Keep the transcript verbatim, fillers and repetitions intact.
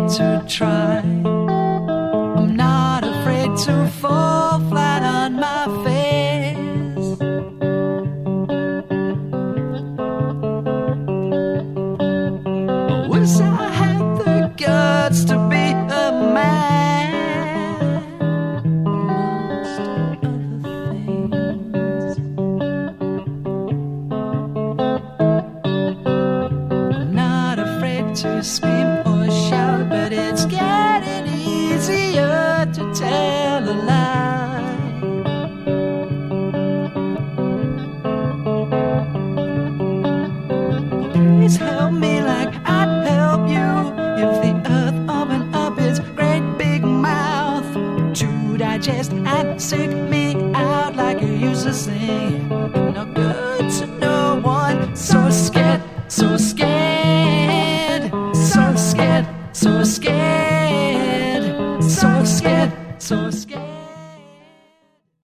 to try. I'm not afraid to fall flat on my face. I wish I had the guts to be a man. Amongst other things, I'm not afraid to scream or shout, but it's getting easier to tell a lie. Please help me like I'd help you if the earth opened up its great big mouth to digest and sick me out like you used to sing. No good.